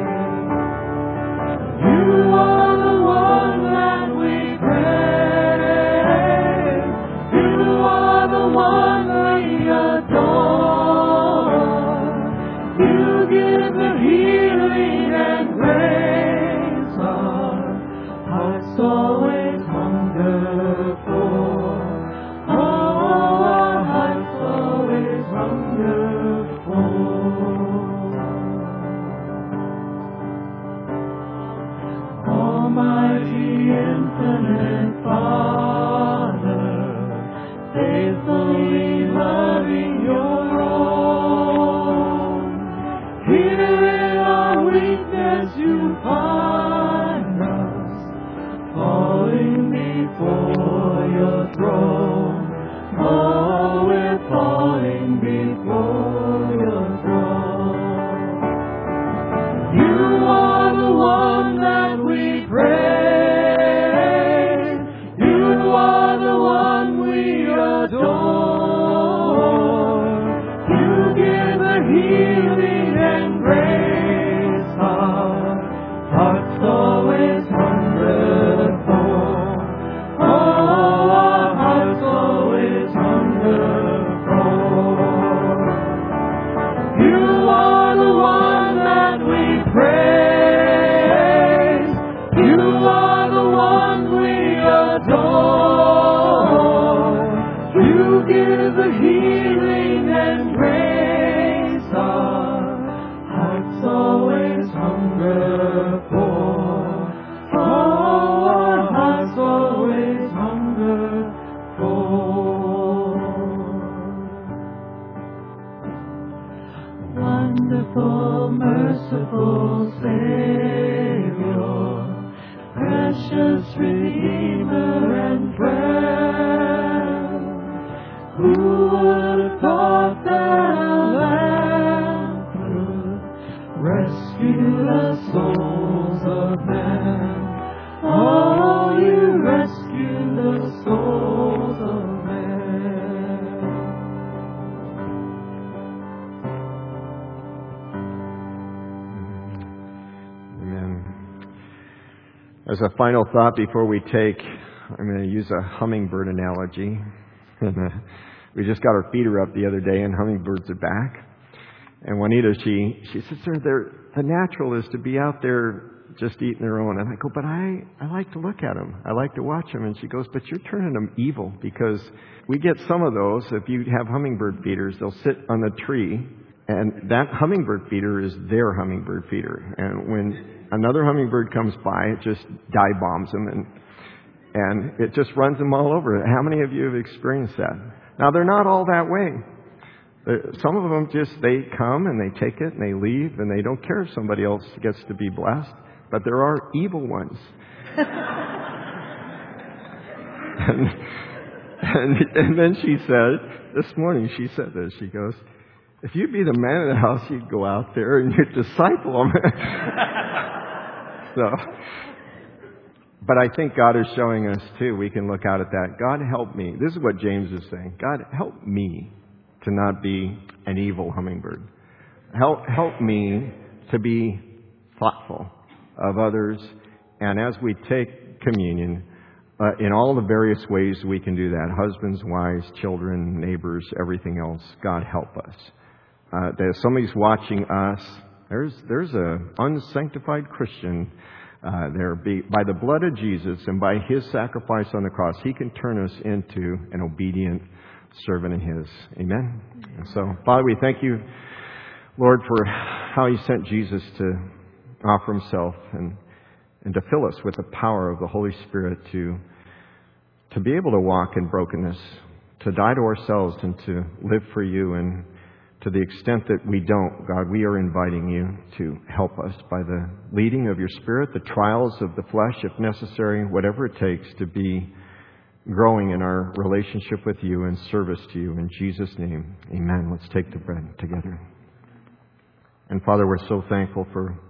You are the one that we praise. You are the one we adore. You give the healing and grace our hearts always hunger for. Oh, our hearts always hunger for. Almighty, infinite Father, faithfully loving your own. Here in our weakness you find us, falling before your throne. Oh, we're falling before your throne. You are the one that we praise. You are the one we adore. You give a healing and grace our hearts always hunger for. Oh, our hearts always hunger for. You are the one that we praise. You are the one we adore. You give the healing and grace our hearts always hunger for. Oh, our hearts always hunger for. Wonderful, merciful Savior, precious Redeemer and friend, Who would have thought that a lamb could rescue the souls of men? Oh, you rescue the souls of men. Amen. As a final thought before we take, I'm going to use a hummingbird analogy. We just got our feeder up the other day, and hummingbirds are back. And Juanita, she says, the natural is to be out there just eating their own. And I go, but I like to look at them. I like to watch them. And she goes, but you're turning them evil, because we get some of those. If you have hummingbird feeders, they'll sit on the tree, and that hummingbird feeder is their hummingbird feeder. And when another hummingbird comes by, it just dive bombs them, and it just runs them all over. How many of you have experienced that? Now, they're not all that way. Some of them they come and they take it and they leave, and they don't care if somebody else gets to be blessed. But there are evil ones. and then she said, this morning she said this, she goes, if you'd be the man of the house, you'd go out there and you'd disciple them. But I think God is showing us too, we can look out at that. God help me. This is what James is saying. God help me to not be an evil hummingbird. Help me to be thoughtful of others. And as we take communion, in all the various ways we can do that, husbands, wives, children, neighbors, everything else, God help us. If somebody's watching us, there's an unsanctified Christian by the blood of Jesus and by His sacrifice on the cross, He can turn us into an obedient servant of His. Amen? And so, Father, we thank You, Lord, for how You sent Jesus to offer Himself and to fill us with the power of the Holy Spirit to be able to walk in brokenness, to die to ourselves and to live for You. And to the extent that we don't, God, we are inviting You to help us by the leading of Your Spirit, the trials of the flesh, if necessary, whatever it takes to be growing in our relationship with You and service to You. In Jesus' name, amen. Let's take the bread together. And Father, we're so thankful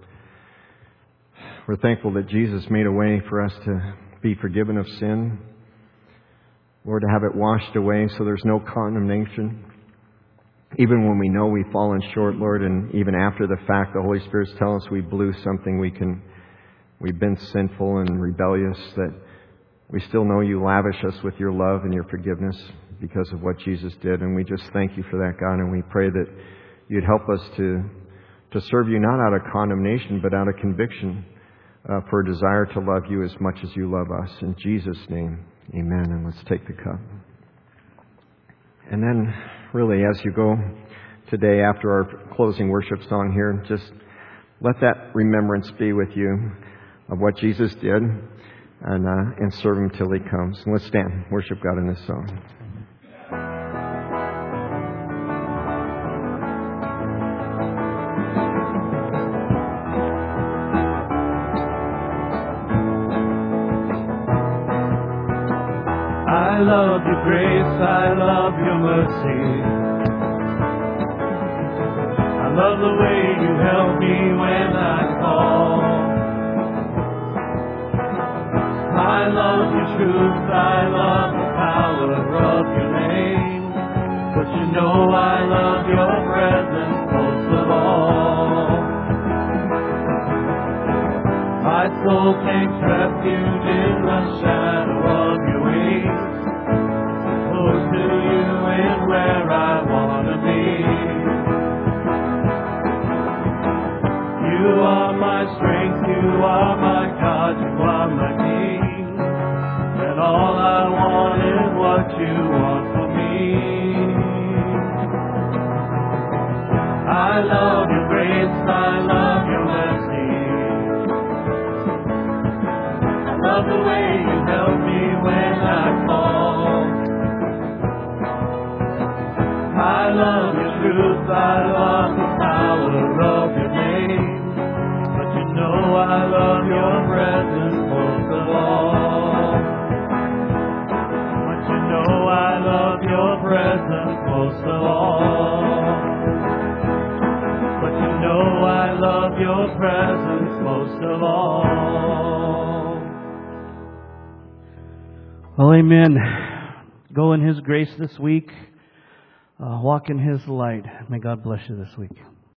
we're thankful that Jesus made a way for us to be forgiven of sin. Lord, to have it washed away so there's no condemnation. Even when we know we've fallen short, Lord, and even after the fact, the Holy Spirit's telling us we blew something, we've been sinful and rebellious, that we still know You lavish us with Your love and Your forgiveness because of what Jesus did. And we just thank You for that, God. And we pray that You'd help us to serve You not out of condemnation, but out of conviction, for a desire to love You as much as You love us. In Jesus' name, amen. And let's take the cup. And then, really, as you go today after our closing worship song here, just let that remembrance be with you of what Jesus did, and serve Him till He comes. And let's stand, worship God in this song. I love Your grace, I love Your mercy. I love the way You help me when I fall. I love Your truth, I love the power of Your name. But You know I love Your presence most of all. My soul takes refuge in the shadow of Your wings. Close to You and where I want to be. You are my strength, You are my God, You are my King. And all I want is what You want for me. I love Your grace, I love Your mercy. I love the way You help me when I fall. I love Your truth, I love the power of Your name. But You know I love Your presence most of all. But You know I love Your presence. Well, amen. Go in His grace this week. Walk in His light. May God bless you this week.